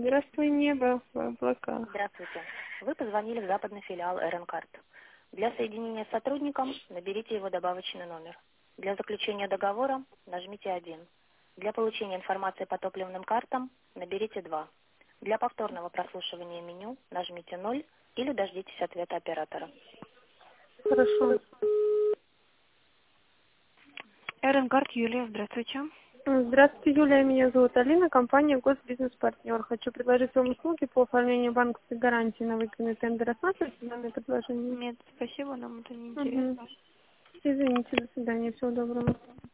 Здравствуй, небо в облаках. Здравствуйте. Вы позвонили в западный филиал РН-карт. Для соединения с сотрудником наберите его добавочный номер. Для заключения договора нажмите 1. Для получения информации по топливным картам наберите 2. Для повторного прослушивания меню нажмите 0 или дождитесь ответа оператора. Хорошо. РН-карт Юлия, здравствуйте. Здравствуйте, Юлия. Меня зовут Алина, компания Госбизнес-партнер. Хочу предложить вам услуги по оформлению банковской гарантии на выигранный тендер. Рассматривайте данное предложение? Нет, спасибо, нам это не интересно. Извините, до свидания. Всего доброго.